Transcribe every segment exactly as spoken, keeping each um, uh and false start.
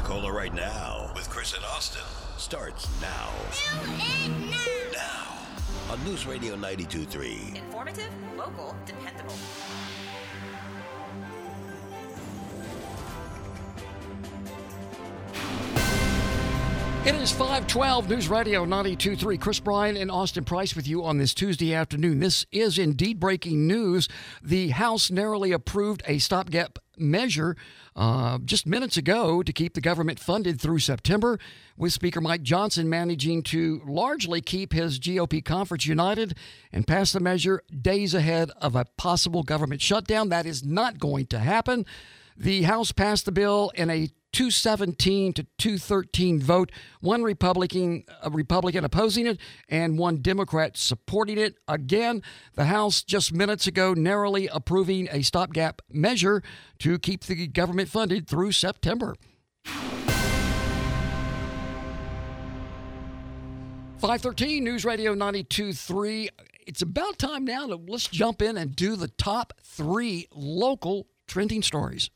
Coca-Cola right now with Chris and Austin starts now. Do it now. Now on News Radio ninety-two point three. Informative, local, dependable. It is five twelve, News Radio ninety-two point three. Chris Bryan and Austin Price with you on this Tuesday afternoon. This is indeed breaking news. The House narrowly approved a stopgap measure uh, just minutes ago to keep the government funded through September, with Speaker Mike Johnson managing to largely keep his G O P conference united and pass the measure days ahead of a possible government shutdown. That is not going to happen. The House passed the bill in a two seventeen to two thirteen vote, one Republican, a Republican opposing it and one Democrat supporting it. Again, the House just minutes ago narrowly approving a stopgap measure to keep the government funded through September. five thirteen, News Radio ninety-two point three. It's about time now to let's jump in and do the top three local trending stories.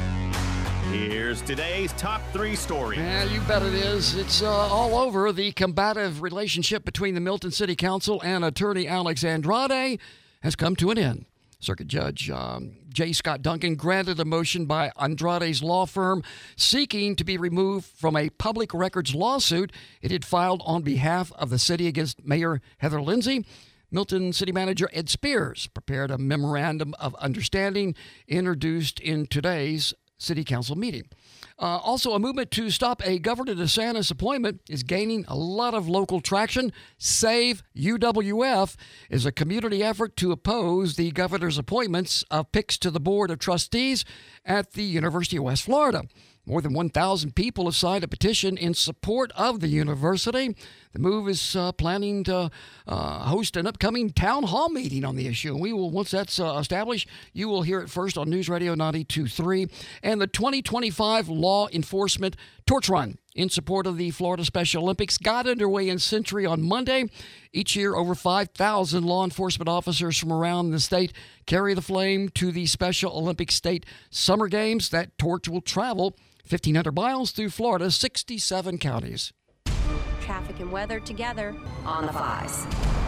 Here's today's top three stories. Yeah, you bet it is. It's uh, all over. The combative relationship between the Milton City Council and attorney Alex Andrade has come to an end. Circuit Judge um, J. Scott Duncan granted a motion by Andrade's law firm seeking to be removed from a public records lawsuit it had filed on behalf of the city against Mayor Heather Lindsay. Milton City Manager Ed Spears prepared a memorandum of understanding introduced in today's City Council meeting. Uh, also, a movement to stop a Governor DeSantis appointment is gaining a lot of local traction. Save U W F is a community effort to oppose the governor's appointments of picks to the Board of Trustees at the University of West Florida. More than one thousand people have signed a petition in support of the university. The move is uh, planning to uh, host an upcoming town hall meeting on the issue. And we will, once that's uh, established, you will hear it first on News Radio ninety-two point three. And the twenty twenty-five Law Enforcement Torch Run in support of the Florida Special Olympics got underway in Century on Monday. Each year, over five thousand law enforcement officers from around the state carry the flame to the Special Olympics State Summer Games. That torch will travel fifteen hundred miles through Florida's sixty-seven counties. Traffic and weather together on the fives.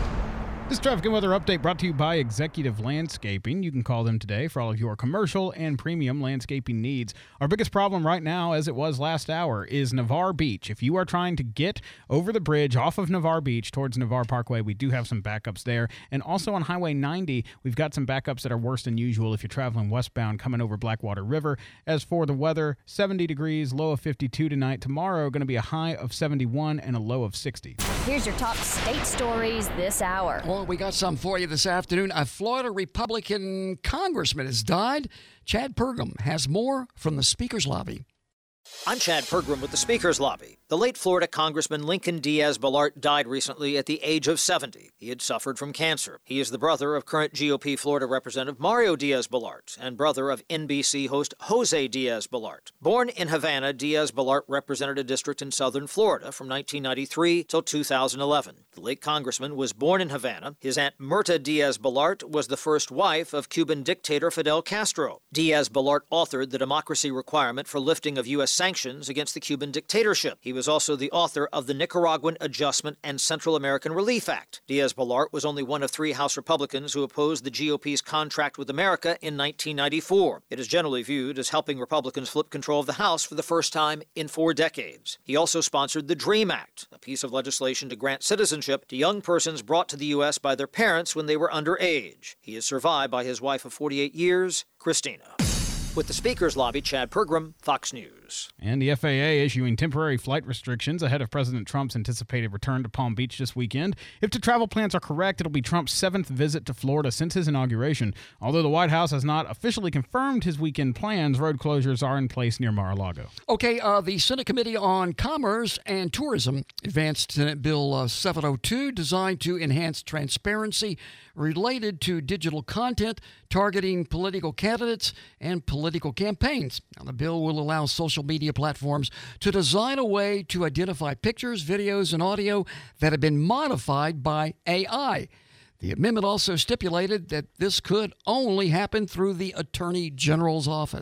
This traffic and weather update brought to you by Executive Landscaping. You can call them today for all of your commercial and premium landscaping needs. Our biggest problem right now, as it was last hour, is Navarre Beach. If you are trying to get over the bridge off of Navarre Beach towards Navarre Parkway, we do have some backups there. And also on Highway ninety, we've got some backups that are worse than usual if you're traveling westbound coming over Blackwater River. As for the weather, seventy degrees, low of fifty-two tonight. Tomorrow, going to be a high of seventy-one and a low of sixty. Here's your top state stories this hour. Well, we got some for you this afternoon. A Florida Republican congressman has died. Chad Pergam has more from the Speaker's Lobby. I'm Chad Pergram with the Speaker's Lobby. The late Florida Congressman Lincoln Diaz-Balart died recently at the age of seventy. He had suffered from cancer. He is the brother of current G O P Florida Representative Mario Diaz-Balart and brother of N B C host Jose Diaz-Balart. Born in Havana, Diaz-Balart represented a district in southern Florida from nineteen ninety-three till two thousand eleven. The late congressman was born in Havana. His aunt Mirta Diaz-Balart was the first wife of Cuban dictator Fidel Castro. Diaz-Balart authored the democracy requirement for lifting of U S sanctions against the Cuban dictatorship. He was also the author of the Nicaraguan Adjustment and Central American Relief Act. Diaz-Balart was only one of three House Republicans who opposed the G O P's contract with America in nineteen ninety-four. It is generally viewed as helping Republicans flip control of the House for the first time in four decades. He also sponsored the DREAM Act, a piece of legislation to grant citizenship to young persons brought to the U S by their parents when they were underage. He is survived by his wife of forty-eight years, Christina. With the Speaker's Lobby, Chad Pergram, Fox News. And the F A A issuing temporary flight restrictions ahead of President Trump's anticipated return to Palm Beach this weekend. If the travel plans are correct, it'll be Trump's seventh visit to Florida since his inauguration. Although the White House has not officially confirmed his weekend plans, road closures are in place near Mar-a-Lago. Okay, uh, the Senate Committee on Commerce and Tourism advanced Senate Bill uh, seven oh two, designed to enhance transparency related to digital content targeting political candidates and political campaigns. Now, the bill will allow social media platforms to design a way to identify pictures, videos, and audio that have been modified by A I. The amendment also stipulated that this could only happen through the Attorney General's office.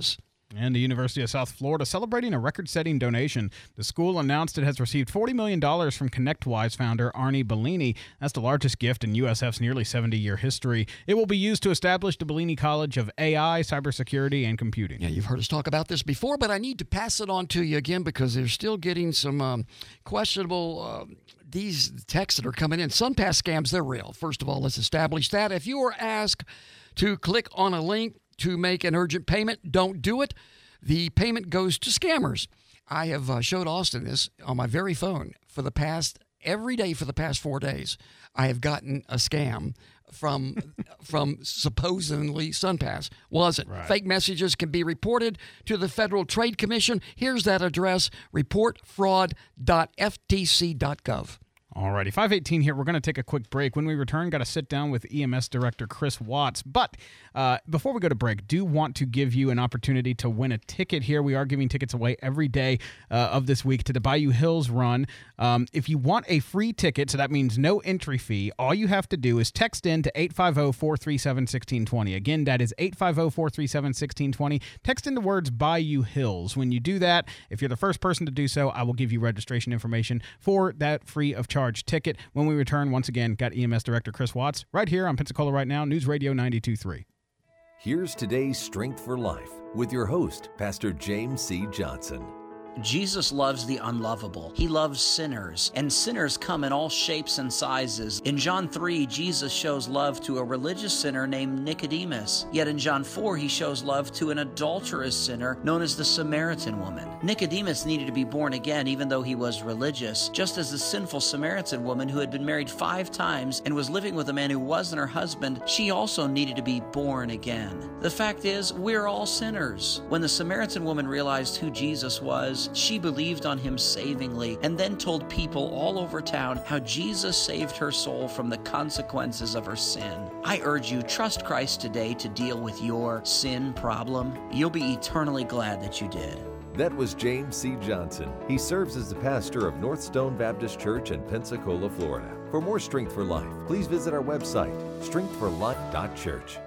And the University of South Florida celebrating a record-setting donation. The school announced it has received forty million dollars from ConnectWise founder Arnie Bellini. That's the largest gift in U S F's nearly seventy-year history. It will be used to establish the Bellini College of A I, Cybersecurity, and Computing. Yeah, you've heard us talk about this before, but I need to pass it on to you again because they're still getting some um, questionable uh, these texts that are coming in. SunPass scams, they're real. First of all, let's establish that. If you are asked to click on a link to make an urgent payment, don't do it. The payment goes to scammers. I have uh, showed Austin this on my very phone for the past, every day for the past four days. I have gotten a scam from from supposedly SunPass. Wasn't. Right. Fake messages can be reported to the Federal Trade Commission. Here's that address, report fraud dot f t c dot gov. Alrighty, five eighteen here. We're going to take a quick break. When we return, got to sit down with E M S Director Chris Watts. But uh, before we go to break, do want to give you an opportunity to win a ticket here. We are giving tickets away every day uh, of this week to the Bayou Hills Run. Um, if you want a free ticket, so that means no entry fee, all you have to do is text in to eight five zero, four three seven, one six two zero. Again, that is eight five zero, four three seven, one six two zero. Text in the words Bayou Hills. When you do that, if you're the first person to do so, I will give you registration information for that free of charge ticket. When we return, once again, got E M S Director Chris Watts right here on Pensacola Right Now, News Radio ninety-two point three. Here's today's Strength for Life with your host, Pastor James C. Johnson. Jesus loves the unlovable. He loves sinners, and sinners come in all shapes and sizes. In John three, Jesus shows love to a religious sinner named Nicodemus. Yet in John four, he shows love to an adulterous sinner known as the Samaritan woman. Nicodemus needed to be born again even though he was religious, just as the sinful Samaritan woman who had been married five times and was living with a man who wasn't her husband, she also needed to be born again. The fact is, we're all sinners. When the Samaritan woman realized who Jesus was, she believed on him savingly and then told people all over town how Jesus saved her soul from the consequences of her sin. I urge you, trust Christ today to deal with your sin problem. You'll be eternally glad that you did. That was James C. Johnson. He serves as the pastor of North Stone Baptist Church in Pensacola, Florida. For more Strength for Life, please visit our website, strength for life dot church.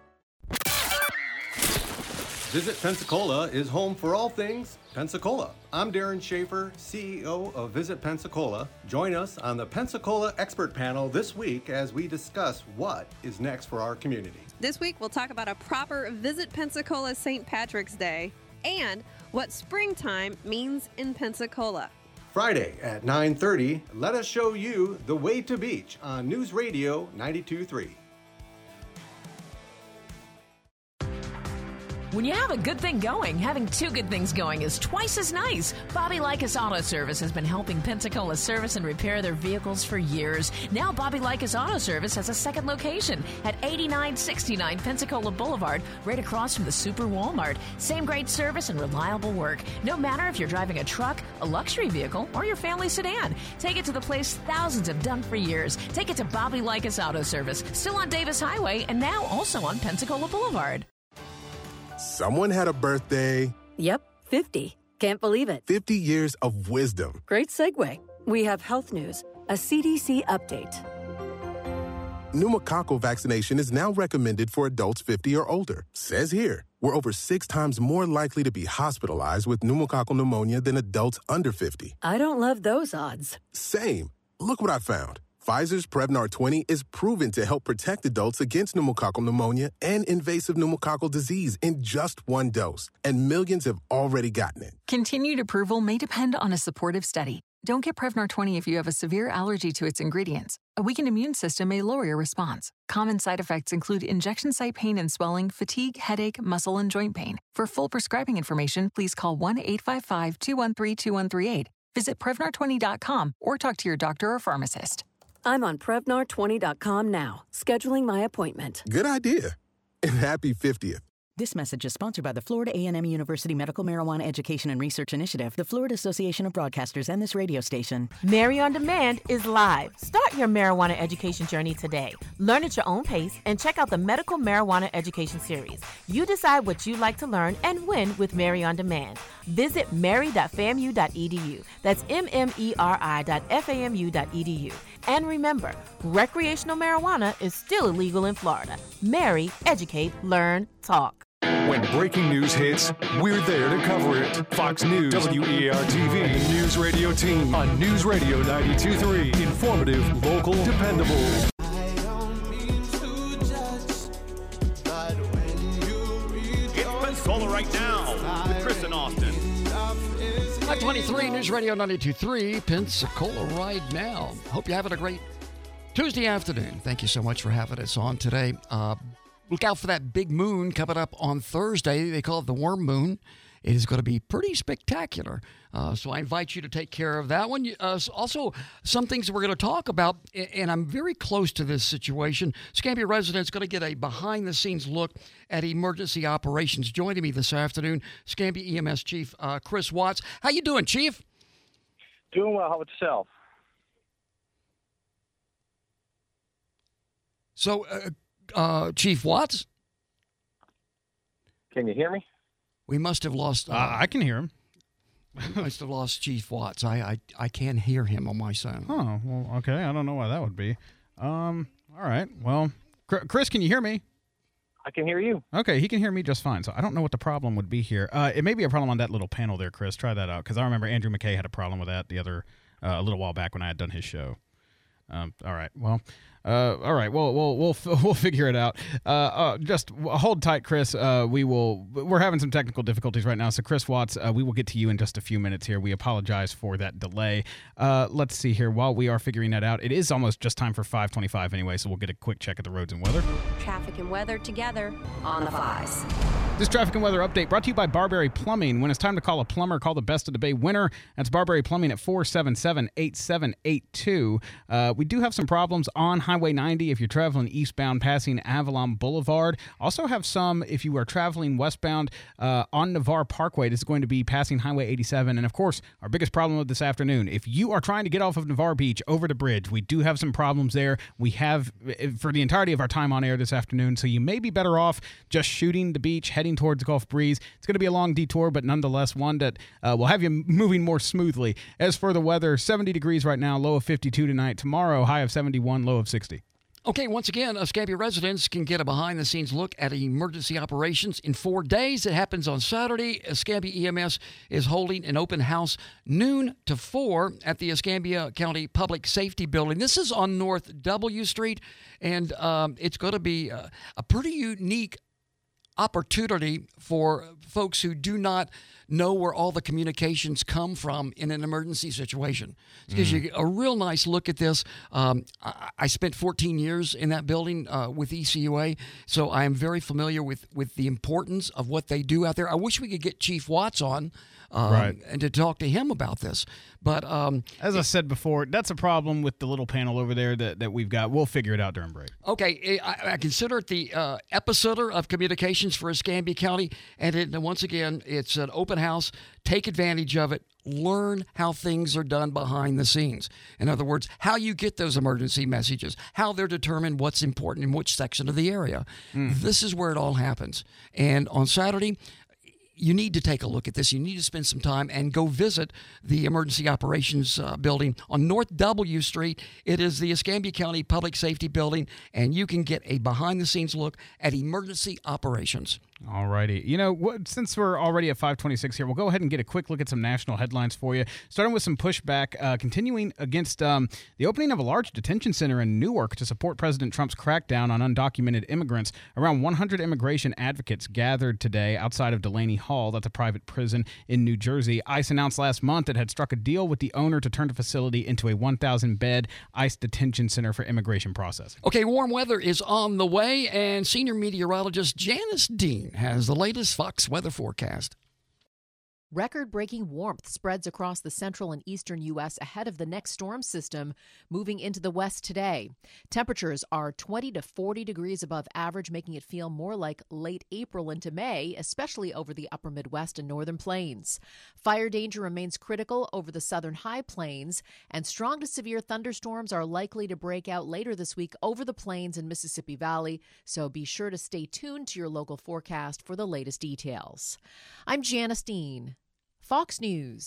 Visit Pensacola is home for all things Pensacola. I'm Darren Schaefer, C E O of Visit Pensacola. Join us on the Pensacola Expert Panel this week as we discuss what is next for our community. This week, we'll talk about a proper Visit Pensacola Saint Patrick's Day and what springtime means in Pensacola. Friday at nine thirty, let us show you the way to beach on News Radio ninety-two point three. When you have a good thing going, having two good things going is twice as nice. Bobby Likas Auto Service has been helping Pensacola service and repair their vehicles for years. Now Bobby Likas Auto Service has a second location at eighty-nine sixty-nine Pensacola Boulevard, right across from the Super Walmart. Same great service and reliable work. No matter if you're driving a truck, a luxury vehicle, or your family sedan. Take it to the place thousands have done for years. Take it to Bobby Likas Auto Service, still on Davis Highway and now also on Pensacola Boulevard. Someone had a birthday. Yep, fifty. Can't believe it. fifty years of wisdom. Great segue. We have health news, a C D C update. Pneumococcal vaccination is now recommended for adults fifty or older. Says here, we're over six times more likely to be hospitalized with pneumococcal pneumonia than adults under fifty. I don't love those odds. Same. Look what I found. Pfizer's Prevnar twenty is proven to help protect adults against pneumococcal pneumonia and invasive pneumococcal disease in just one dose, and millions have already gotten it. Continued approval may depend on a supportive study. Don't get Prevnar twenty if you have a severe allergy to its ingredients. A weakened immune system may lower your response. Common side effects include injection site pain and swelling, fatigue, headache, muscle, and joint pain. For full prescribing information, please call one eight five five, two one three, two one three eight. Visit Prevnar twenty dot com or talk to your doctor or pharmacist. I'm on Prevnar twenty dot com now, scheduling my appointment. Good idea. And happy fiftieth. This message is sponsored by the Florida A and M University Medical Marijuana Education and Research Initiative, the Florida Association of Broadcasters, and this radio station. Mary on Demand is live. Start your marijuana education journey today. Learn at your own pace and check out the Medical Marijuana Education Series. You decide what you'd like to learn and when with Mary on Demand. Visit mary dot famu dot e d u. That's M M E R I dot F A M U dot E D U. And remember, recreational marijuana is still illegal in Florida. Mary, educate, learn, talk. When breaking news hits, we're there to cover it. Fox News, W E R T V, and the News Radio team on News Radio ninety-two point three. Informative, local, dependable. It's Pensacola right now with Chris and Austin. five twenty-three, News Radio ninety-two point three, Pensacola right now. Hope you're having a great Tuesday afternoon. Thank you so much for having us on today. Uh, look out for that big moon coming up on Thursday. They call it the worm moon. It is going to be pretty spectacular. Uh, so I invite you to take care of that one. Uh, also, some things that we're going to talk about, and I'm very close to this situation. Escambia residents going to get a behind-the-scenes look at emergency operations. Joining me this afternoon, Escambia E M S Chief uh, Chris Watts. How you doing, Chief? Doing well. How about yourself? So, uh, uh, Chief Watts? Can you hear me? We must have lost... Uh, uh, I can hear him. We must have lost Chief Watts. I, I I can hear him on my sound. Oh, well, okay. I don't know why that would be. Um. All right. Well, Chris, can you hear me? I can hear you. Okay, he can hear me just fine. So I don't know what the problem would be here. Uh, it may be a problem on that little panel there, Chris. Try that out, because I remember Andrew McKay had a problem with that the other uh, a little while back when I had done his show. Um, all right. Well, uh, all right. Well, we'll we'll we'll figure it out. Uh, uh, just hold tight, Chris. Uh, we will. We're having some technical difficulties right now. So, Chris Watts, uh, we will get to you in just a few minutes here. We apologize for that delay. Uh, let's see here. While we are figuring that out, it is almost just time for five twenty-five anyway. So we'll get a quick check at the roads and weather. Traffic and weather together on the fives. This traffic and weather update brought to you by Barberry Plumbing. When it's time to call a plumber, call the Best of the Bay winner. That's Barberry Plumbing at four seven seven, eight seven eight two. Uh, we do have some problems on Highway ninety if you're traveling eastbound passing Avalon Boulevard. Also have some if you are traveling westbound uh, on Navarre Parkway. This is going to be passing Highway eighty-seven. And, of course, our biggest problem of this afternoon, if you are trying to get off of Navarre Beach over the bridge, we do have some problems there. We have for the entirety of our time on air this afternoon, so you may be better off just shooting the beach, heading towards Gulf Breeze. It's going to be a long detour, but nonetheless one that uh, will have you moving more smoothly. As for the weather, seventy degrees right now, low of fifty-two tonight. Tomorrow, high of seventy-one, low of sixty. Okay, once again, Escambia residents can get a behind-the-scenes look at emergency operations in four days. It happens on Saturday. Escambia E M S is holding an open house noon to four at the Escambia County Public Safety Building. This is on North W Street, and um, it's going to be a, a pretty unique opportunity for folks who do not know where all the communications come from in an emergency situation. It gives mm. you a real nice look at this. Um, I, I spent fourteen years in that building uh, with E C U A, so I am very familiar with, with the importance of what they do out there. I wish we could get Chief Watts on um, right. and to talk to him about this. But um, as I said before, that's a problem with the little panel over there that, that we've got. We'll figure it out during break. Okay, I, I consider it the uh, epicenter of communications for Escambia County, and it, once again, it's an open house. Take advantage of it. Learn how things are done behind the scenes. In other words, how you get those emergency messages, how they're determined what's important in which section of the area. Mm. This is where it all happens. And on Saturday, you need to take a look at this. You need to spend some time and go visit the Emergency Operations uh, Building on North W Street. It is the Escambia County Public Safety Building, and you can get a behind-the-scenes look at emergency operations. All righty. You know, what, since we're already at five twenty-six here, we'll go ahead and get a quick look at some national headlines for you, starting with some pushback, uh, continuing against um, the opening of a large detention center in Newark to support President Trump's crackdown on undocumented immigrants. Around one hundred immigration advocates gathered today outside of Delaney Hall. That's a private prison in New Jersey. ICE announced last month it had struck a deal with the owner to turn the facility into a one thousand bed ICE detention center for immigration processing. Okay, warm weather is on the way, and senior meteorologist Janice Dean has the latest Fox weather forecast. Record-breaking warmth spreads across the central and eastern U S ahead of the next storm system moving into the west today. Temperatures are twenty to forty degrees above average, making it feel more like late April into May, especially over the upper Midwest and northern plains. Fire danger remains critical over the southern high plains, and strong to severe thunderstorms are likely to break out later this week over the plains and Mississippi Valley, so be sure to stay tuned to your local forecast for the latest details. I'm Janice Dean, Fox News.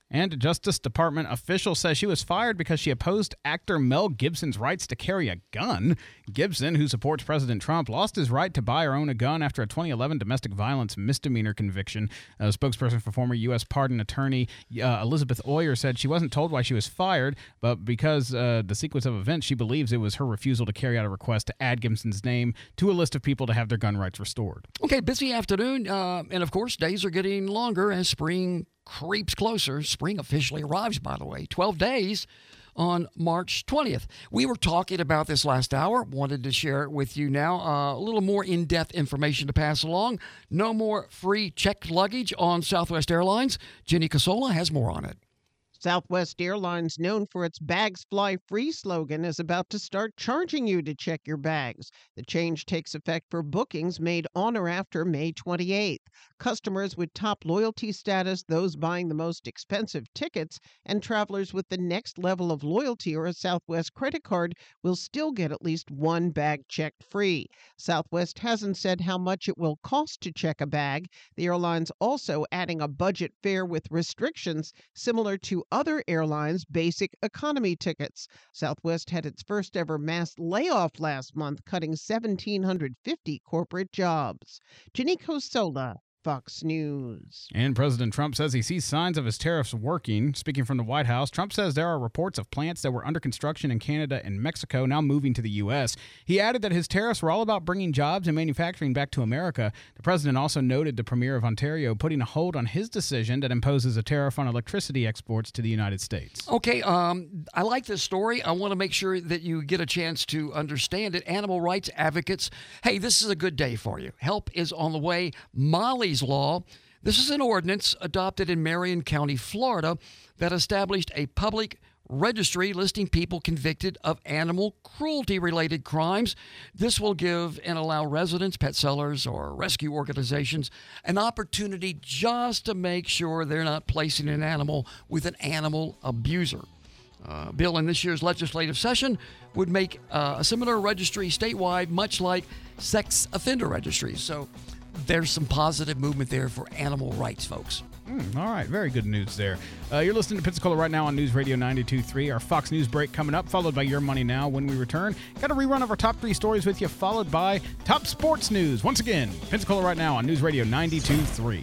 And a Justice Department official says she was fired because she opposed actor Mel Gibson's rights to carry a gun. Gibson, who supports President Trump, lost his right to buy or own a gun after a twenty eleven domestic violence misdemeanor conviction. A spokesperson for former U S pardon attorney uh, Elizabeth Oyer said she wasn't told why she was fired, but because uh, the sequence of events, she believes it was her refusal to carry out a request to add Gibson's name to a list of people to have their gun rights restored. Okay, busy afternoon, uh, and of course, days are getting longer as spring creeps closer. Spring officially arrives, by the way, twelve days on March twentieth. We were talking about this last hour. Wanted to share it with you now. Uh, a little more in-depth information to pass along. No more free checked luggage on Southwest Airlines. Jenny Casola has more on it. Southwest Airlines, known for its Bags Fly Free slogan, is about to start charging you to check your bags. The change takes effect for bookings made on or after May twenty-eighth. Customers with top loyalty status, those buying the most expensive tickets, and travelers with the next level of loyalty or a Southwest credit card will still get at least one bag checked free. Southwest hasn't said how much it will cost to check a bag. The airline's also adding a budget fare with restrictions similar to other airlines' basic economy tickets. Southwest had its first ever mass layoff last month, cutting one thousand seven hundred fifty corporate jobs. Jenny Cosola, Fox News. And President Trump says he sees signs of his tariffs working. Speaking from the White House, Trump says there are reports of plants that were under construction in Canada and Mexico now moving to the U S. He added that his tariffs were all about bringing jobs and manufacturing back to America. The president also noted the Premier of Ontario putting a hold on his decision that imposes a tariff on electricity exports to the United States. Okay, um, I like this story. I want to make sure that you get a chance to understand it. Animal rights advocates, hey, this is a good day for you. Help is on the way. Molly Law. This is an ordinance adopted in Marion County, Florida, that established a public registry listing people convicted of animal cruelty-related crimes. This will give and allow residents, pet sellers, or rescue organizations an opportunity just to make sure they're not placing an animal with an animal abuser. Uh, bill in this year's legislative session would make uh, a similar registry statewide, much like sex offender registries. So there's some positive movement there for animal rights, folks. Mm, all right, very good news there. Uh, you're listening to Pensacola right now on News Radio ninety-two point three. Our Fox News break coming up, followed by Your Money Now. When we return, got a rerun of our top three stories with you, followed by top sports news. Once again, Pensacola right now on News Radio ninety-two point three.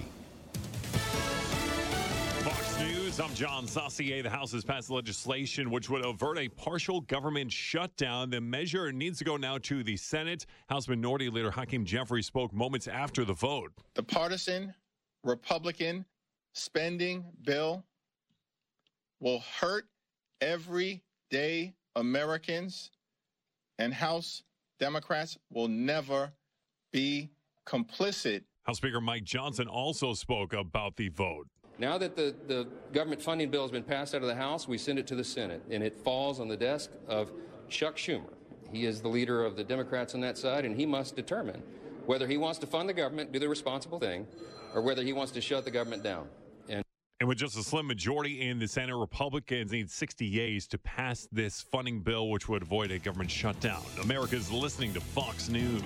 I'm John Saucier. The House has passed legislation which would avert a partial government shutdown. The measure needs to go now to the Senate. House Minority Leader Hakeem Jeffries spoke moments after the vote. The partisan Republican spending bill will hurt everyday Americans, and House Democrats will never be complicit. House Speaker Mike Johnson also spoke about the vote. Now that the, the government funding bill has been passed out of the House, we send it to the Senate, and it falls on the desk of Chuck Schumer. He is the leader of the Democrats on that side, and he must determine whether he wants to fund the government, do the responsible thing, or whether he wants to shut the government down. And, and with just a slim majority in the Senate, Republicans need sixty yeas to pass this funding bill, which would avoid a government shutdown. America's listening to Fox News.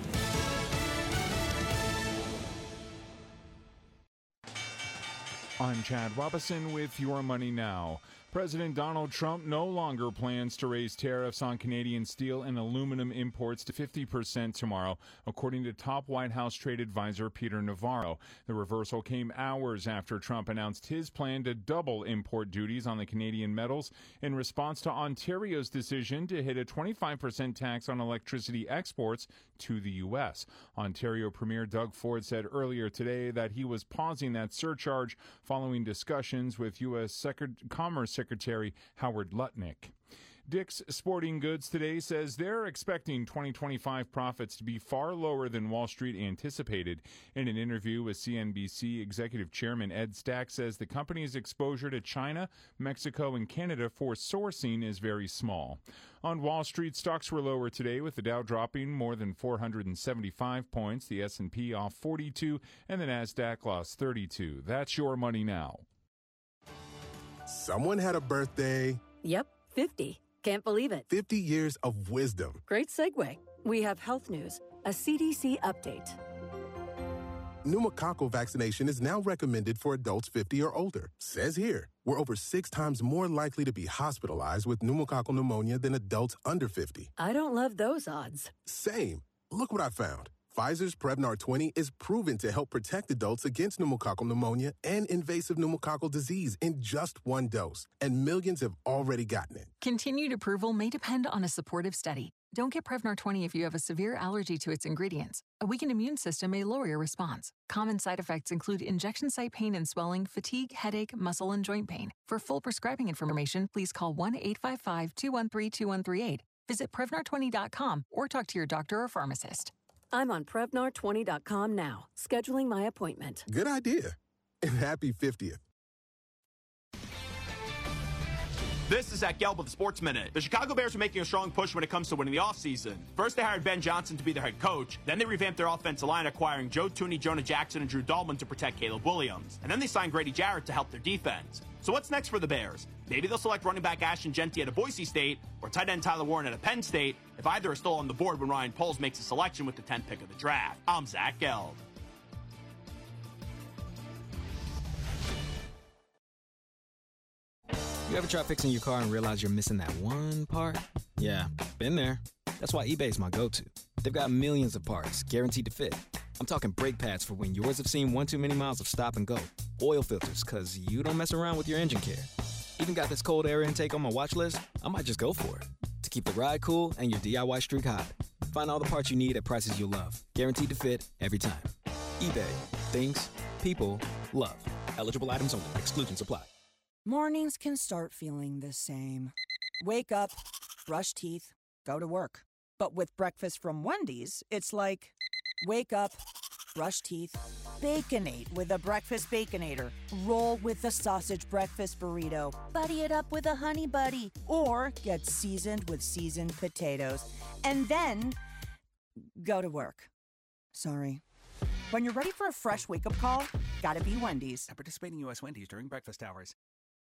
I'm Chad Robison with Your Money Now. President Donald Trump no longer plans to raise tariffs on Canadian steel and aluminum imports to fifty percent tomorrow, according to top White House trade advisor Peter Navarro. The reversal came hours after Trump announced his plan to double import duties on the Canadian metals in response to Ontario's decision to hit a twenty-five percent tax on electricity exports to the U S. Ontario Premier Doug Ford said earlier today that he was pausing that surcharge following discussions with U S Secret- Commerce Secretary Howard Lutnick. Dick's Sporting Goods today says they're expecting twenty twenty-five profits to be far lower than Wall Street anticipated. In an interview with C N B C, Executive Chairman Ed Stack says the company's exposure to China, Mexico, and Canada for sourcing is very small. On Wall Street, stocks were lower today, with the Dow dropping more than four hundred seventy-five points, the S and P off forty-two, and the Nasdaq lost thirty-two. That's Your Money Now. Someone had a birthday. Yep, fifty. Can't believe it. fifty years of wisdom. Great segue. We have health news, a C D C update. Pneumococcal vaccination is now recommended for adults fifty or older. Says here, we're over six times more likely to be hospitalized with pneumococcal pneumonia than adults under fifty. I don't love those odds. Same. Look what I found. Pfizer's Prevnar twenty is proven to help protect adults against pneumococcal pneumonia and invasive pneumococcal disease in just one dose, and millions have already gotten it. Continued approval may depend on a supportive study. Don't get Prevnar twenty if you have a severe allergy to its ingredients. A weakened immune system may lower your response. Common side effects include injection site pain and swelling, fatigue, headache, muscle, and joint pain. For full prescribing information, please call one eight five five, two one three, two one three eight. Visit Prevnar twenty dot com or talk to your doctor or pharmacist. I'm on Prevnar twenty dot com now, scheduling my appointment. Good idea. And happy fiftieth. This is Zach Gelb with the Sports Minute. The Chicago Bears are making a strong push when it comes to winning the offseason. First, they hired Ben Johnson to be their head coach. Then they revamped their offensive line, acquiring Joe Thuney, Jonah Jackson, and Drew Dahlman to protect Caleb Williams. And then they signed Grady Jarrett to help their defense. So what's next for the Bears? Maybe they'll select running back Ashton Genty at a Boise State or tight end Tyler Warren at a Penn State if either are still on the board when Ryan Poles makes a selection with the tenth pick of the draft. I'm Zach Gelb. You ever try fixing your car and realize you're missing that one part? Yeah, been there. That's why eBay's my go-to. They've got millions of parts, guaranteed to fit. I'm talking brake pads for when yours have seen one too many miles of stop and go. Oil filters, because you don't mess around with your engine care. Even got this cold air intake on my watch list. I might just go for it. To keep the ride cool and your D I Y streak hot. Find all the parts you need at prices you'll love. Guaranteed to fit every time. eBay. Things. People. Love. Eligible items only. Exclusions apply. Mornings can start feeling the same. Wake up, brush teeth, go to work. But with breakfast from Wendy's, it's like, wake up, brush teeth, Baconate with a breakfast Baconator. Roll with the sausage breakfast burrito. Buddy it up with a honey buddy. Or get seasoned with seasoned potatoes. And then go to work. Sorry. When you're ready for a fresh wake-up call, gotta be Wendy's. At participating U S Wendy's during breakfast hours.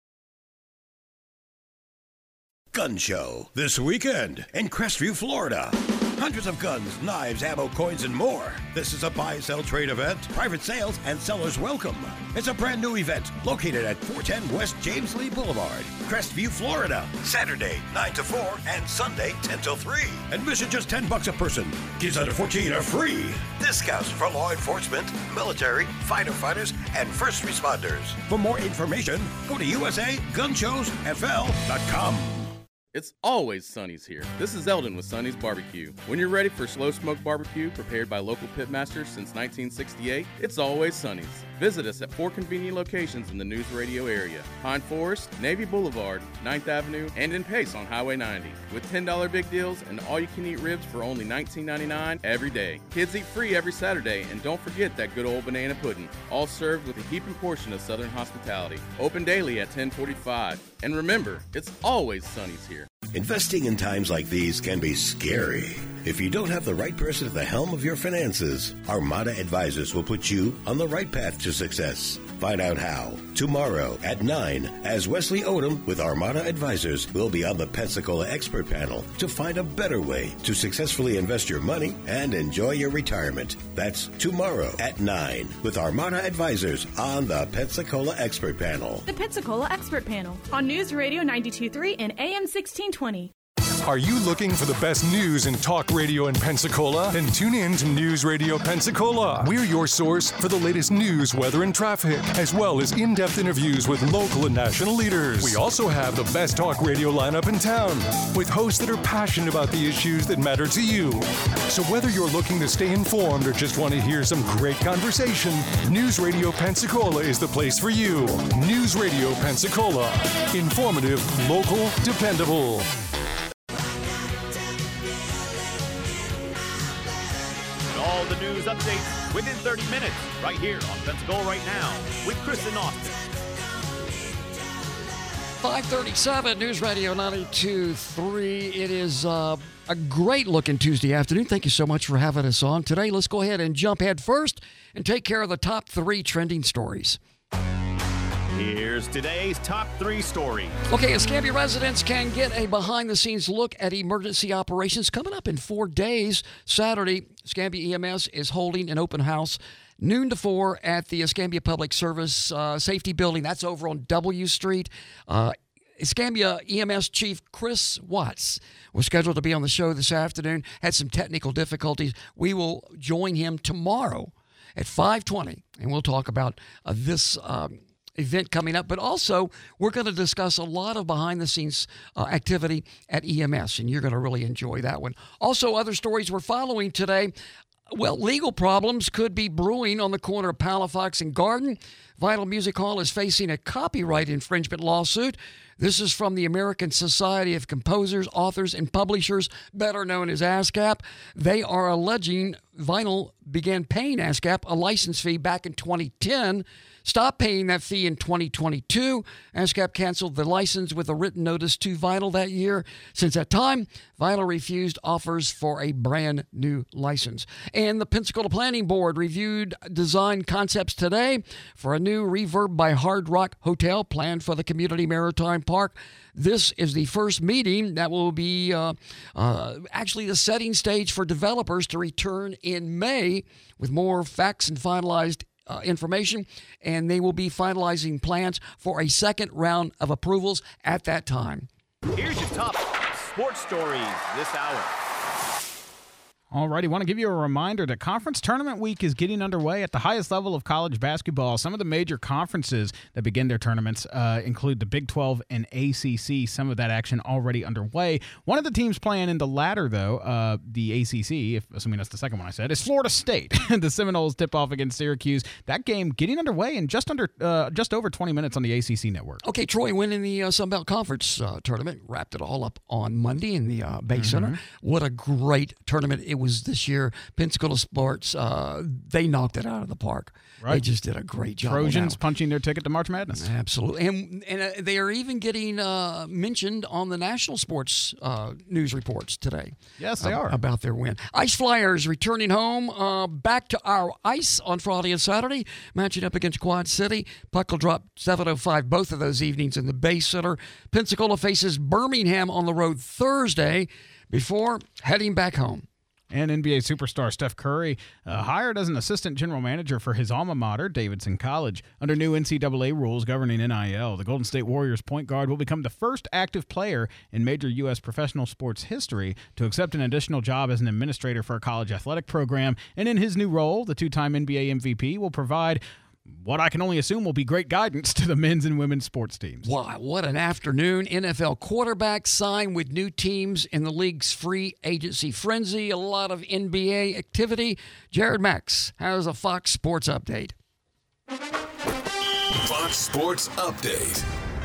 Gun Show this weekend in Crestview, Florida. Hundreds of guns, knives, ammo, coins, and more. This is a buy-sell trade event. Private sales and sellers welcome. It's a brand new event located at four ten West James Lee Boulevard, Crestview, Florida. Saturday, nine to four, and Sunday, ten till three. Admission just ten bucks a person. Kids under fourteen are free. Discounts for law enforcement, military, fighter fighters, and first responders. For more information, go to U S A gun shows F L dot com. It's always Sonny's here. This is Eldon with Sonny's Barbecue. When you're ready for slow smoke barbecue prepared by local pitmasters since nineteen sixty-eight, it's always Sonny's. Visit us at four convenient locations in the News Radio area: Pine Forest, Navy Boulevard, ninth Avenue, and in Pace on Highway ninety. With ten dollar big deals and all-you-can-eat ribs for only nineteen ninety-nine every day. Kids eat free every Saturday, and don't forget that good old banana pudding, all served with a heaping portion of Southern hospitality. Open daily at ten forty-five. And remember, it's always Sonny's here. Investing in times like these can be scary. If you don't have the right person at the helm of your finances, Armada Advisors will put you on the right path to success. Find out how tomorrow at nine as Wesley Odom with Armada Advisors will be on the Pensacola Expert Panel to find a better way to successfully invest your money and enjoy your retirement. That's tomorrow at nine with Armada Advisors on the Pensacola Expert Panel. The Pensacola Expert Panel on News Radio ninety-two point three and A M sixteen twenty. Are you looking for the best news and talk radio in Pensacola? Then tune in to News Radio Pensacola. We're your source for the latest news, weather, and traffic, as well as in-depth interviews with local and national leaders. We also have the best talk radio lineup in town, with hosts that are passionate about the issues that matter to you. So whether you're looking to stay informed or just want to hear some great conversation, News Radio Pensacola is the place for you. News Radio Pensacola. Informative, local, dependable. All the news updates within thirty minutes, right here on Pensacola Right Now with Chris and Austin. five thirty-seven, News Radio ninety-two point three. It is uh, a great-looking Tuesday afternoon. Thank you so much for having us on. Today, let's go ahead and jump head first and take care of the top three trending stories. Here's today's top three stories. Okay, Escambia residents can get a behind-the-scenes look at emergency operations coming up in four days. Saturday, Escambia E M S is holding an open house noon to four at the Escambia Public Service uh, Safety Building. That's over on W Street. Uh, Escambia E M S Chief Chris Watts was scheduled to be on the show this afternoon, had some technical difficulties. We will join him tomorrow at five twenty, and we'll talk about uh, this um, event coming up. But also, we're going to discuss a lot of behind-the-scenes uh, activity at E M S, and you're going to really enjoy that one. Also, other stories we're following today. Well, legal problems could be brewing on the corner of Palafox and Garden. Vital Music Hall is facing a copyright infringement lawsuit. This is from the American Society of Composers, Authors, and Publishers, better known as ASCAP. They are alleging Vinyl began paying ASCAP a license fee back in twenty ten, stopped paying that fee in twenty twenty-two. ASCAP canceled the license with a written notice to Vinyl that year. Since that time, Vinyl refused offers for a brand new license. And the Pensacola Planning Board reviewed design concepts today for a new Reverb by Hard Rock hotel planned for the Community Maritime Park. This is the first meeting that will be uh, uh, actually the setting stage for developers to return in May with more facts and finalized uh, information, and they will be finalizing plans for a second round of approvals at that time. Here's your top sports stories this hour. Alrighty, want to give you a reminder that conference tournament week is getting underway at the highest level of college basketball. Some of the major conferences that begin their tournaments uh, include the Big twelve and A C C. Some of that action already underway. One of the teams playing in the latter, though, uh, the A C C, if, assuming that's the second one I said, is Florida State. The Seminoles tip off against Syracuse. That game getting underway in just under, uh, just over twenty minutes on the A C C network. Okay, Troy winning the uh, Sun Belt Conference uh, tournament, wrapped it all up on Monday in the uh, Bay mm-hmm. Center. What a great tournament it was this year. Pensacola Sports, uh, they knocked it out of the park. Right. They just did a great job. Trojans punching their ticket to March Madness. Absolutely. And and uh, they are even getting uh, mentioned on the national sports uh, news reports today. Yes, they uh, are. About their win. Ice Flyers returning home uh, back to our ice on Friday and Saturday, matching up against Quad City. Puck will drop seven oh five both of those evenings in the Bay Center. Pensacola faces Birmingham on the road Thursday before heading back home. And N B A superstar Steph Curry uh, hired as an assistant general manager for his alma mater, Davidson College. Under new N C double A rules governing N I L, the Golden State Warriors point guard will become the first active player in major U S professional sports history to accept an additional job as an administrator for a college athletic program. And in his new role, the two-time N B A M V P will provide what I can only assume will be great guidance to the men's and women's sports teams. Wow, what an afternoon. N F L quarterbacks sign with new teams in the league's free agency frenzy. A lot of N B A activity. Jared Max has a Fox Sports Update. Fox Sports Update.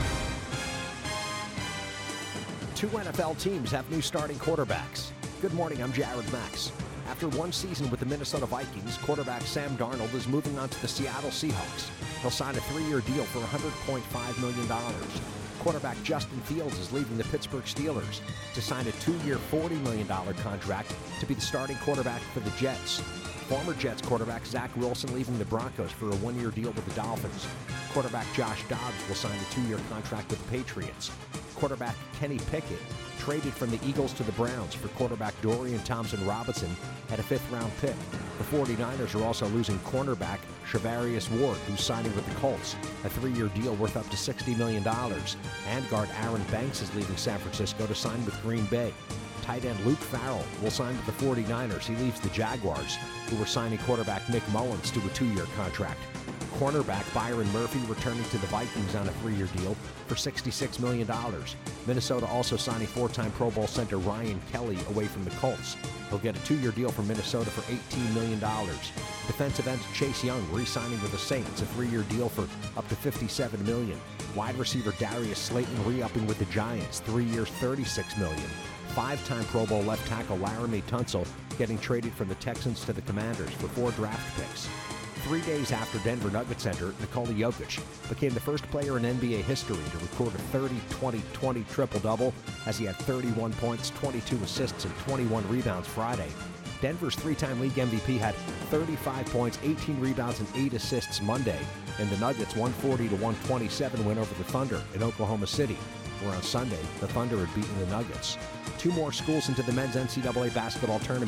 Two N F L teams have new starting quarterbacks. Good morning, I'm Jared Max. After one season with the Minnesota Vikings, quarterback Sam Darnold is moving on to the Seattle Seahawks. He'll sign a three-year deal for one hundred point five million dollars. Quarterback Justin Fields is leaving the Pittsburgh Steelers to sign a two-year, forty million dollars contract to be the starting quarterback for the Jets. Former Jets quarterback Zach Wilson leaving the Broncos for a one-year deal with the Dolphins. Quarterback Josh Dobbs will sign a two-year contract with the Patriots. Quarterback Kenny Pickett traded from the Eagles to the Browns for quarterback Dorian Thompson-Robinson at a fifth-round pick. The 49ers are also losing cornerback Charvarius Ward, who's signing with the Colts, a three-year deal worth up to sixty million dollars. And guard Aaron Banks is leaving San Francisco to sign with Green Bay. Tight end Luke Farrell will sign with the 49ers. He leaves the Jaguars, who are signing quarterback Nick Mullins to a two-year contract. Cornerback Byron Murphy returning to the Vikings on a three-year deal for sixty-six million dollars. Minnesota also signing four-time Pro Bowl center Ryan Kelly away from the Colts. He'll get a two-year deal from Minnesota for eighteen million dollars. Defensive end Chase Young re-signing with the Saints, a three-year deal for up to fifty-seven million dollars. Wide receiver Darius Slayton re-upping with the Giants, three years, thirty-six million dollars. Five-time Pro Bowl left tackle Laramie Tunsil getting traded from the Texans to the Commanders for four draft picks. Three days after Denver Nuggets center Nikola Jokic became the first player in N B A history to record a thirty twenty twenty triple-double as he had thirty-one points, twenty-two assists, and twenty-one rebounds Friday. Denver's three-time league M V P had thirty-five points, eighteen rebounds, and eight assists Monday in the Nuggets' one forty to one twenty-seven win over the Thunder in Oklahoma City, where on Sunday the Thunder had beaten the Nuggets. Two more schools into the men's N C double A basketball tournament.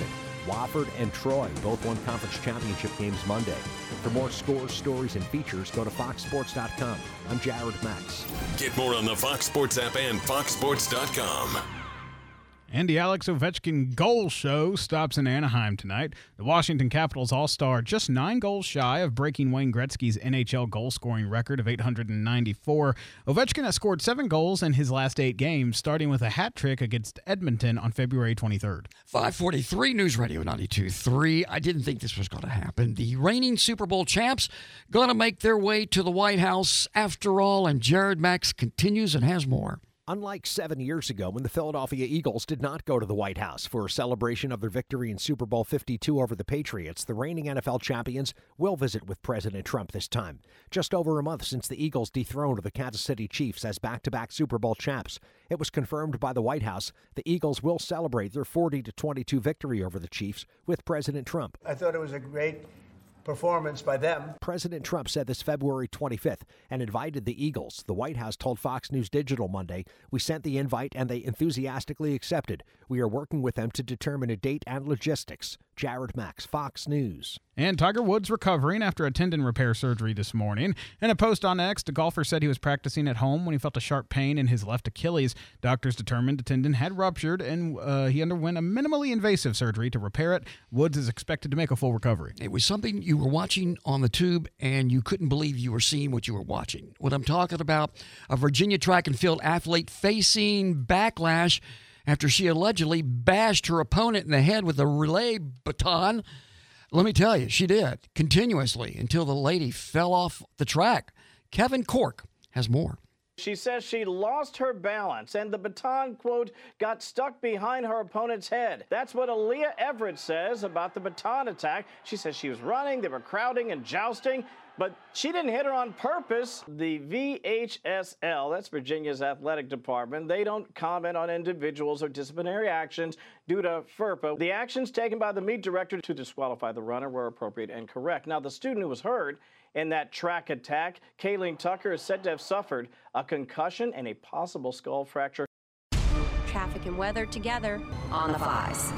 Wofford and Troy both won conference championship games Monday. For more scores, stories, and features, go to fox sports dot com. I'm Jared Max. Get more on the Fox Sports app and fox sports dot com. And the Alex Ovechkin goal show stops in Anaheim tonight. The Washington Capitals All-Star just nine goals shy of breaking Wayne Gretzky's N H L goal-scoring record of eight hundred ninety-four. Ovechkin has scored seven goals in his last eight games, starting with a hat trick against Edmonton on February twenty-third. five forty-three News Radio ninety-two point three. I didn't think this was going to happen. The reigning Super Bowl champs going to make their way to the White House after all, and Jared Max continues and has more. Unlike seven years ago when the Philadelphia Eagles did not go to the White House for a celebration of their victory in Super Bowl fifty-two over the Patriots, the reigning N F L champions will visit with President Trump this time. Just over a month since the Eagles dethroned the Kansas City Chiefs as back-to-back Super Bowl champs, it was confirmed by the White House the Eagles will celebrate their forty to twenty-two victory over the Chiefs with President Trump. I thought it was a great performance by them. President Trump said this February twenty-fifth and invited the Eagles. The White House told Fox News Digital Monday, "We sent the invite and they enthusiastically accepted. We are working with them to determine a date and logistics." Jared Max, Fox News. And Tiger Woods recovering after a tendon repair surgery this morning. In a post on X, the golfer said he was practicing at home when he felt a sharp pain in his left Achilles. Doctors determined the tendon had ruptured, and uh, he underwent a minimally invasive surgery to repair it. Woods is expected to make a full recovery. It was something you were watching on the tube, and you couldn't believe you were seeing what you were watching. What I'm talking about, a Virginia track and field athlete facing backlash after she allegedly bashed her opponent in the head with a relay baton. Let me tell you, she did, continuously, until the lady fell off the track. Kevin Cork has more. She says she lost her balance and the baton, quote, got stuck behind her opponent's head. That's what Aaliyah Everett says about the baton attack. She says she was running, they were crowding and jousting, but she didn't hit her on purpose. The V H S L, that's Virginia's athletic department, they don't comment on individuals or disciplinary actions due to FERPA. The actions taken by the meet director to disqualify the runner were appropriate and correct. Now, the student who was hurt in that track attack, Kayleen Tucker, is said to have suffered a concussion and a possible skull fracture. Traffic and weather together on the Fives.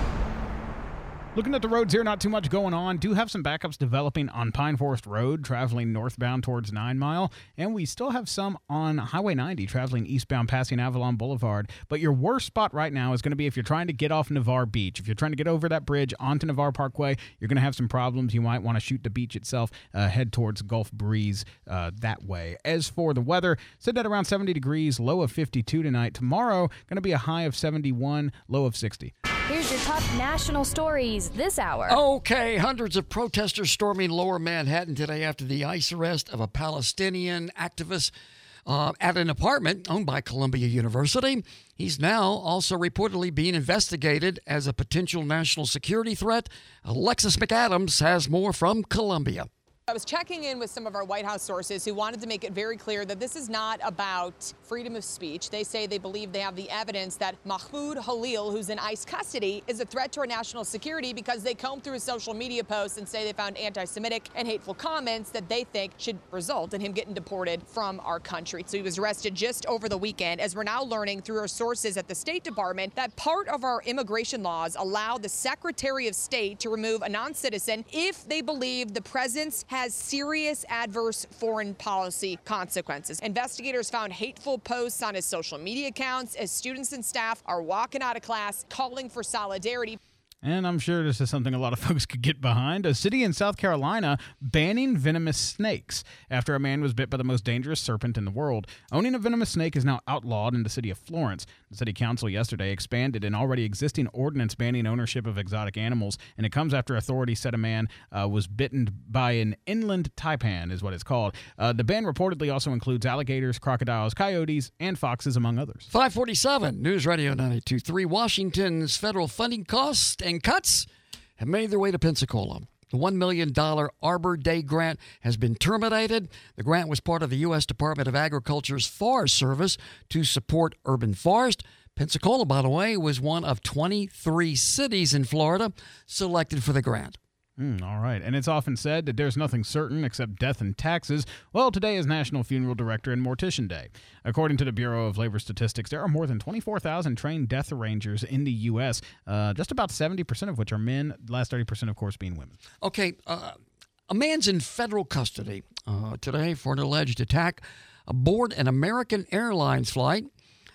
Looking at the roads here, not too much going on. Do have some backups developing on Pine Forest Road, traveling northbound towards Nine Mile. And we still have some on Highway ninety, traveling eastbound passing Avalon Boulevard. But your worst spot right now is going to be if you're trying to get off Navarre Beach. If you're trying to get over that bridge onto Navarre Parkway, you're going to have some problems. You might want to shoot the beach itself, uh, head towards Gulf Breeze uh, that way. As for the weather, sit at around seventy degrees, low of fifty-two tonight. Tomorrow, going to be a high of seventy-one, low of sixty. Here's your top national stories this hour. Okay, hundreds of protesters storming Lower Manhattan today after the ICE arrest of a Palestinian activist uh, at an apartment owned by Columbia University. He's now also reportedly being investigated as a potential national security threat. Alexis McAdams has more from Columbia. I was checking in with some of our White House sources who wanted to make it very clear that this is not about freedom of speech. They say they believe they have the evidence that Mahmoud Halil, who's in ICE custody, is a threat to our national security because they combed through his social media posts and say they found anti-Semitic and hateful comments that they think should result in him getting deported from our country. So he was arrested just over the weekend, as we're now learning through our sources at the State Department that part of our immigration laws allow the Secretary of State to remove a non-citizen if they believe the presence has serious adverse foreign policy consequences. Investigators found hateful posts on his social media accounts as students and staff are walking out of class calling for solidarity. And I'm sure this is something a lot of folks could get behind. A city in South Carolina banning venomous snakes after a man was bit by the most dangerous serpent in the world. Owning a venomous snake is now outlawed in the city of Florence. The city council yesterday expanded an already existing ordinance banning ownership of exotic animals, and it comes after authorities said a man uh, was bitten by an inland taipan, is what it's called. Uh, the ban reportedly also includes alligators, crocodiles, coyotes, and foxes, among others. five forty-seven News Radio ninety-two point three. Washington's federal funding costs and cuts have made their way to Pensacola. The one million dollars Arbor Day grant has been terminated. The grant was part of the U S Department of Agriculture's Forest Service to support urban forest. Pensacola, by the way, was one of twenty-three cities in Florida selected for the grant. Mm, all right. And it's often said that there's nothing certain except death and taxes. Well, today is National Funeral Director and Mortician Day. According to the Bureau of Labor Statistics, there are more than twenty-four thousand trained death arrangers in the U S, uh, just about seventy percent of which are men, the last thirty percent, of course, being women. Okay. Uh, a man's in federal custody uh, today for an alleged attack aboard an American Airlines flight.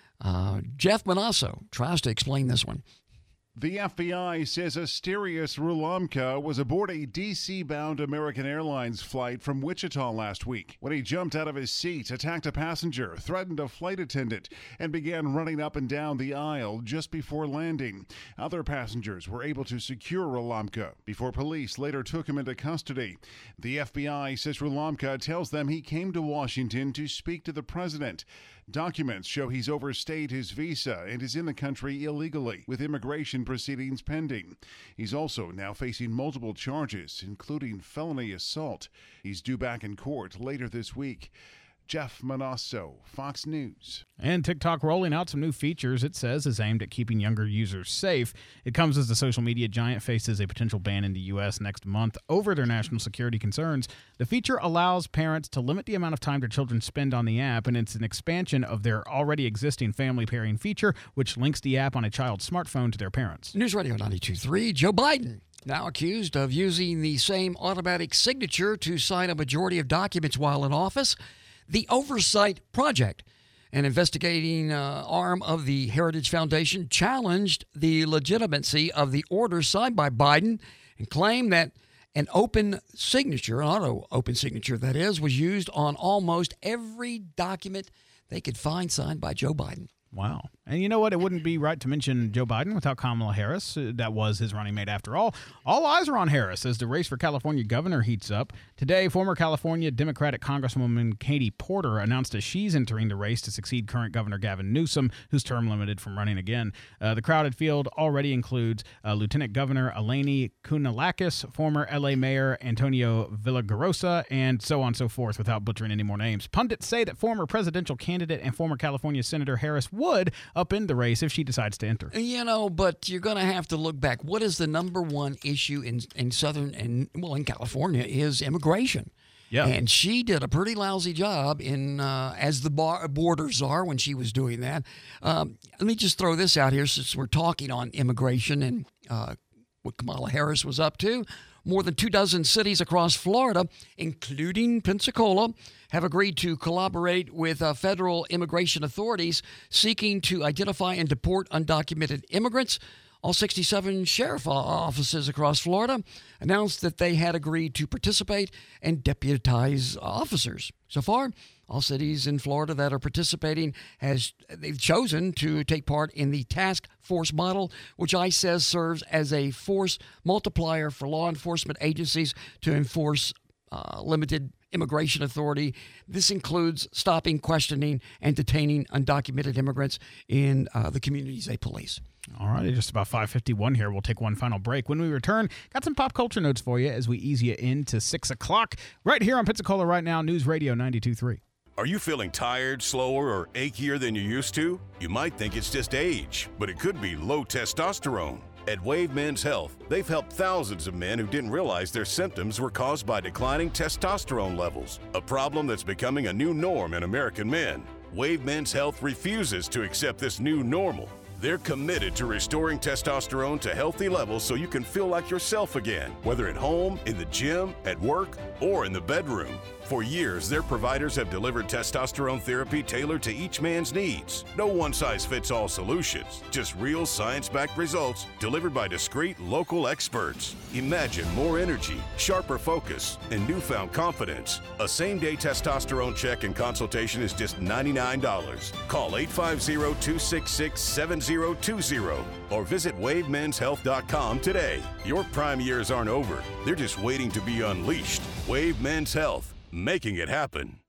Uh, Jeff Manasso tries to explain this one. The F B I says Asterius Rulamka was aboard a D C-bound American Airlines flight from Wichita last week when he jumped out of his seat, attacked a passenger, threatened a flight attendant, and began running up and down the aisle just before landing. Other passengers were able to secure Rulamka before police later took him into custody. The F B I says Rulamka tells them he came to Washington to speak to the president. Documents show he's overstayed his visa and is in the country illegally, with immigration proceedings pending. He's also now facing multiple charges, including felony assault. He's due back in court later this week. Jeff Manasso, Fox News. And TikTok rolling out some new features it says is aimed at keeping younger users safe. It comes as the social media giant faces a potential ban in the U S next month over their national security concerns. The feature allows parents to limit the amount of time their children spend on the app, and it's an expansion of their already existing family pairing feature, which links the app on a child's smartphone to their parents. News Radio ninety-two point three, Joe Biden now accused of using the same automatic signature to sign a majority of documents while in office. The Oversight Project, an investigating uh, arm of the Heritage Foundation, challenged the legitimacy of the order signed by Biden and claimed that an open signature, an auto open signature that is, was used on almost every document they could find signed by Joe Biden. Wow. And you know what? It wouldn't be right to mention Joe Biden without Kamala Harris. Uh, that was his running mate after all. All eyes are on Harris as the race for California governor heats up. Today, former California Democratic Congresswoman Katie Porter announced that she's entering the race to succeed current Governor Gavin Newsom, who's term limited from running again. Uh, the crowded field already includes uh, Lieutenant Governor Eleni Kounalakis, former L A Mayor Antonio Villagrosa, and so on and so forth without butchering any more names. Pundits say that former presidential candidate and former California Senator Harris would upend the race if she decides to enter. You know, but you're going to have to look back. What is the number one issue in in Southern and, well, in California is immigration. Yeah. And she did a pretty lousy job in uh, as the bar, border czar when she was doing that. Um, let me just throw this out here since we're talking on immigration and uh, what Kamala Harris was up to. More than two dozen cities across Florida, including Pensacola, have agreed to collaborate with uh, federal immigration authorities seeking to identify and deport undocumented immigrants. All sixty-seven sheriff offices across Florida announced that they had agreed to participate and deputize officers. So far, all cities in Florida that are participating has they've chosen to take part in the task force model, which ICE says serves as a force multiplier for law enforcement agencies to enforce uh, limited immigration authority. This includes stopping, questioning, and detaining undocumented immigrants in uh, the communities they police. All right, just about five fifty-one here. We'll take one final break. When we return, got some pop culture notes for you as we ease you into six o'clock right here on Pensacola Right Now, News Radio ninety-two point three. Are you feeling tired, slower, or achier than you used to? You might think it's just age, but it could be low testosterone. At Wave Men's Health, they've helped thousands of men who didn't realize their symptoms were caused by declining testosterone levels, a problem that's becoming a new norm in American men. Wave Men's Health refuses to accept this new normal. They're committed to restoring testosterone to healthy levels so you can feel like yourself again, whether at home, in the gym, at work, or in the bedroom. For years, their providers have delivered testosterone therapy tailored to each man's needs. No one-size-fits-all solutions, just real science-backed results delivered by discreet local experts. Imagine more energy, sharper focus, and newfound confidence. A same-day testosterone check and consultation is just ninety-nine dollars. Call eight five zero, two six six, seven zero two zero or visit wave mens health dot com today. Your prime years aren't over. They're just waiting to be unleashed. Wave Men's Health. Making it happen.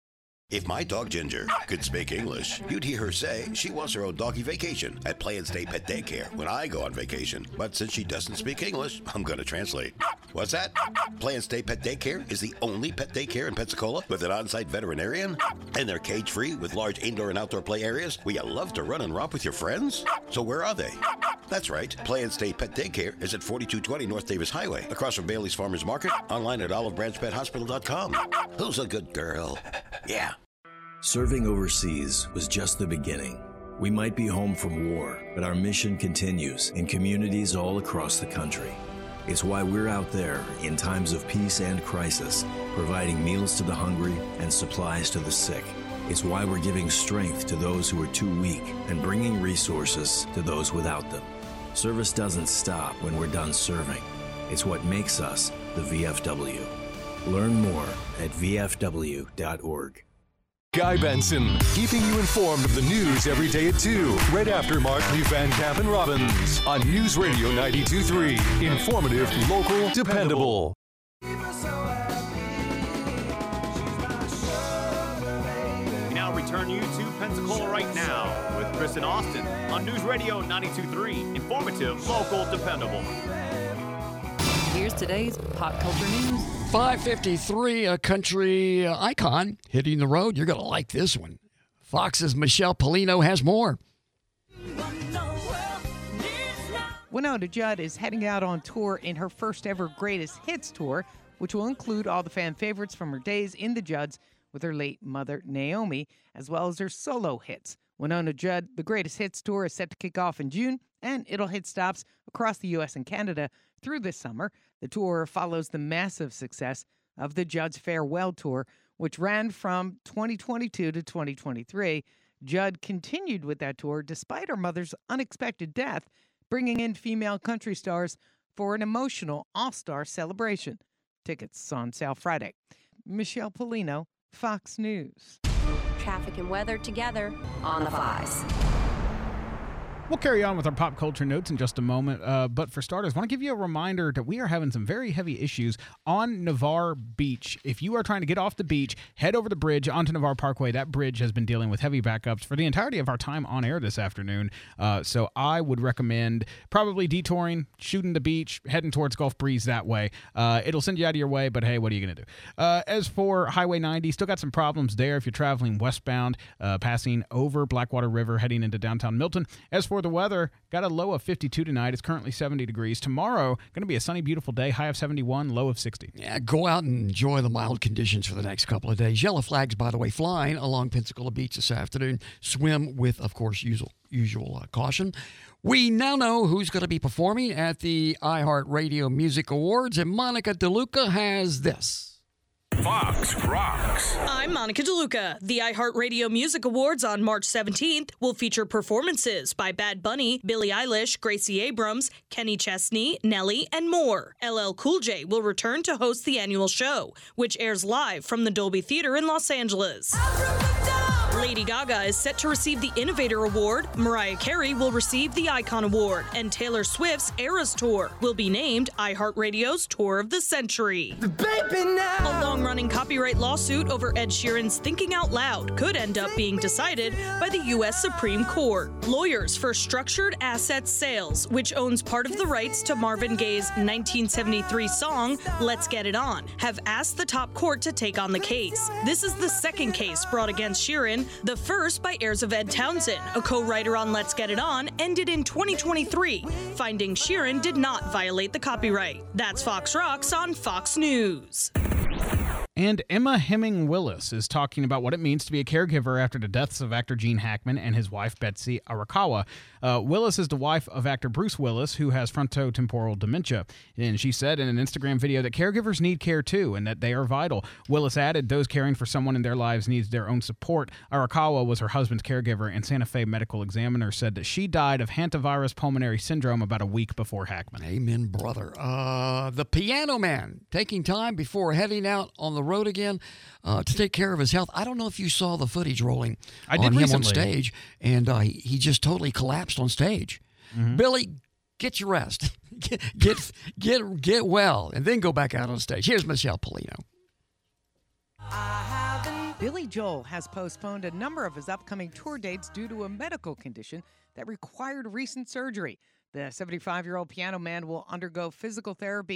If my dog Ginger could speak English, you'd hear her say she wants her own doggy vacation at Play and Stay Pet Daycare when I go on vacation. But since she doesn't speak English, I'm going to translate. What's that? Play and Stay Pet Daycare is the only pet daycare in Pensacola with an on-site veterinarian? And they're cage-free with large indoor and outdoor play areas where you love to run and romp with your friends? So where are they? That's right. Play and Stay Pet Daycare is at forty-two twenty North Davis Highway, across from Bailey's Farmers Market, online at olive branch pet hospital dot com. Who's a good girl? Yeah. Serving overseas was just the beginning. We might be home from war, but our mission continues in communities all across the country. It's why we're out there in times of peace and crisis, providing meals to the hungry and supplies to the sick. It's why we're giving strength to those who are too weak and bringing resources to those without them. Service doesn't stop when we're done serving. It's what makes us the V F W. Learn more at v f w dot org. Guy Benson, keeping you informed of the news every day at two, right after Mark Lee Van Camp and Robbins on News Radio ninety-two point three. Informative, local, dependable. We now return you to Pensacola right now with Chris and Austin on News Radio ninety-two point three. Informative, local, dependable. Here's today's pop culture news. five fifty-three, a country icon hitting the road. You're going to like this one. Fox's Michelle Polino has more. Winona Judd is heading out on tour in her first ever Greatest Hits tour, which will include all the fan favorites from her days in the Judds with her late mother, Naomi, as well as her solo hits. Winona Judd, the Greatest Hits tour, is set to kick off in June, and it'll hit stops across the U S and Canada through this summer. The tour follows the massive success of the Judds Farewell Tour, which ran from twenty twenty-two to twenty twenty-three. Judd continued with that tour despite her mother's unexpected death, bringing in female country stars for an emotional all-star celebration. Tickets on sale Friday. Michelle Polino, Fox News. Traffic and weather together on the Fox. We'll carry on with our pop culture notes in just a moment, uh, but for starters, I want to give you a reminder that we are having some very heavy issues on Navarre Beach. If you are trying to get off the beach, head over the bridge onto Navarre Parkway. That bridge has been dealing with heavy backups for the entirety of our time on air this afternoon, uh, so I would recommend probably detouring, shooting the beach, heading towards Gulf Breeze that way. Uh, it'll send you out of your way, but hey, what are you going to do? Uh, as for Highway ninety, still got some problems there if you're traveling westbound, uh, passing over Blackwater River, heading into downtown Milton. As for the weather, got a low of fifty-two tonight. It's currently seventy degrees. Tomorrow, going to be a sunny, beautiful day. High of seventy-one, low of sixty. Yeah, go out and enjoy the mild conditions for the next couple of days. Yellow flags, by the way, flying along Pensacola Beach this afternoon. Swim with, of course, usual, usual uh, caution. We now know who's going to be performing at the iHeartRadio Music Awards, and Monica DeLuca has this. Fox rocks. I'm Monica DeLuca. The iHeartRadio Music Awards on March seventeenth will feature performances by Bad Bunny, Billie Eilish, Gracie Abrams, Kenny Chesney, Nelly, and more. L L Cool J will return to host the annual show, which airs live from the Dolby Theater in Los Angeles. Lady Gaga is set to receive the Innovator Award, Mariah Carey will receive the Icon Award, and Taylor Swift's Eras Tour will be named iHeartRadio's Tour of the Century. A long-running copyright lawsuit over Ed Sheeran's Thinking Out Loud could end up being decided by the U S Supreme Court. Lawyers for Structured Assets Sales, which owns part of the rights to Marvin Gaye's nineteen seventy-three song, Let's Get It On, have asked the top court to take on the case. This is the second case brought against Sheeran. The first, by heirs of Ed Townsend, a co-writer on Let's Get It On, ended in twenty twenty-three, finding Sheeran did not violate the copyright. That's Fox Rocks on Fox News. And Emma Hemming Willis is talking about what it means to be a caregiver after the deaths of actor Gene Hackman and his wife, Betsy Arakawa. Uh, Willis is the wife of actor Bruce Willis, who has frontotemporal dementia. And she said in an Instagram video that caregivers need care too and that they are vital. Willis added those caring for someone in their lives needs their own support. Arakawa was her husband's caregiver, and Santa Fe Medical Examiner said that she died of hantavirus pulmonary syndrome about a week before Hackman. Amen, brother. Uh, the Piano Man taking time before heading out on the road again uh, to take care of his health. I don't know if you saw the footage rolling I on did him recently. on stage, and uh, he, he just totally collapsed on stage. Mm-hmm. Billy, get your rest. get, get get get well, and then go back out on stage. Here's Michelle Polino. Billy Joel has postponed a number of his upcoming tour dates due to a medical condition that required recent surgery. The seventy-five-year-old piano man will undergo physical therapy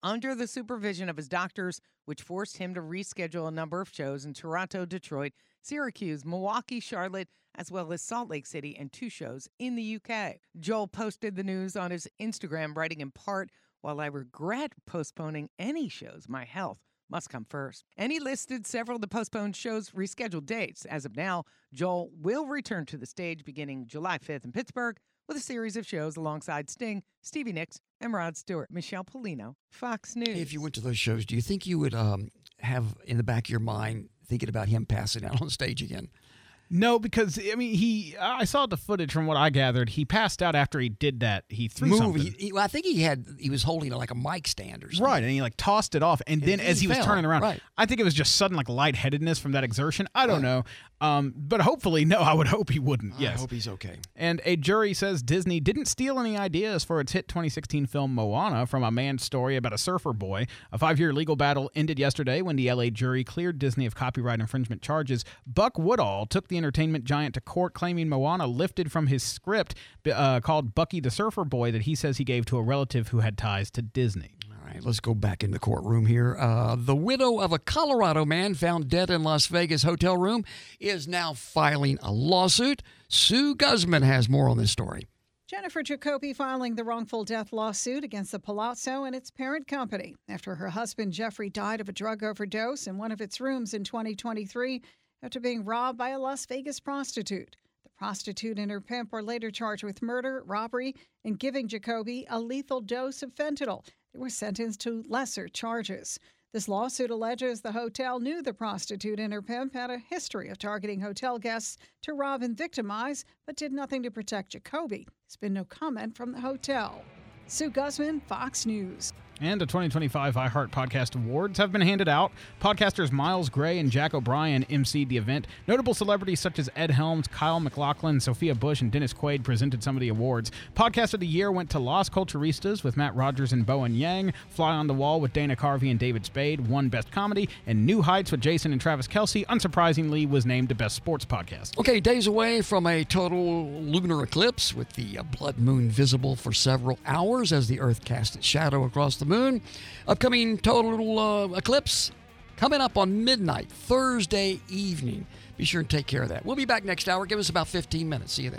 under the supervision of his doctors, which forced him to reschedule a number of shows in Toronto, Detroit, Syracuse, Milwaukee, Charlotte, as well as Salt Lake City, and two shows in the U K. Joel posted the news on his Instagram, writing in part, "While I regret postponing any shows, my health must come first." And he listed several of the postponed shows' rescheduled dates. As of now, Joel will return to the stage beginning July fifth in Pittsburgh with a series of shows alongside Sting, Stevie Nicks, and Rod Stewart. Michelle Polino, Fox News. If you went to those shows, do you think you would um, have in the back of your mind thinking about him passing out on stage again? No, because, I mean, he. I saw the footage from what I gathered. He passed out after he did that. He threw Move. something. He, he, well, I think he had. He was holding like a mic stand or something. Right, and he like tossed it off, and, And then then as he he was fell. turning around, Right. I think it was just sudden like lightheadedness from that exertion. I don't Right. know, um, but hopefully, no. I would hope he wouldn't. Yes, I hope he's okay. And a jury says Disney didn't steal any ideas for its hit twenty sixteen film Moana from a man's story about a surfer boy. A five-year legal battle ended yesterday when the L A jury cleared Disney of copyright infringement charges. Buck Woodall took the entertainment giant to court, claiming Moana lifted from his script uh, called Bucky the Surfer Boy that he says he gave to a relative who had ties to Disney. All right, let's go back in the courtroom here. Uh, the widow of a Colorado man found dead in Las Vegas hotel room is now filing a lawsuit. Sue Guzman has more on this story. Jennifer Jacoby filing the wrongful death lawsuit against the Palazzo and its parent company after her husband Jeffrey died of a drug overdose in one of its rooms in twenty twenty-three after being robbed by a Las Vegas prostitute. The prostitute and her pimp were later charged with murder, robbery, and giving Jacoby a lethal dose of fentanyl. They were sentenced to lesser charges. This lawsuit alleges the hotel knew the prostitute and her pimp had a history of targeting hotel guests to rob and victimize, but did nothing to protect Jacoby. There's been no comment from the hotel. Sue Guzman, Fox News. And the twenty twenty-five iHeart Podcast Awards have been handed out. Podcasters Miles Gray and Jack O'Brien emceed the event. Notable celebrities such as Ed Helms, Kyle MacLachlan, Sophia Bush, and Dennis Quaid presented some of the awards. Podcast of the Year went to Las Culturistas with Matt Rogers and Bowen Yang. Fly on the Wall with Dana Carvey and David Spade won Best Comedy. And New Heights with Jason and Travis Kelce, unsurprisingly, was named the Best Sports Podcast. Okay, days away from a total lunar eclipse with the uh, blood moon visible for several hours as the Earth casts its shadow across the moon. Upcoming total uh, eclipse coming up on midnight, Thursday evening. Be sure and take care of that. We'll be back next hour. Give us about fifteen minutes. See you then.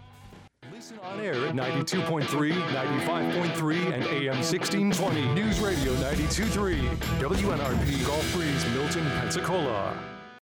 Listen on air at ninety-two point three, ninety-five point three, and A M sixteen twenty. News Radio ninety-two point three. W N R P Gulf Breeze, Milton, Pensacola.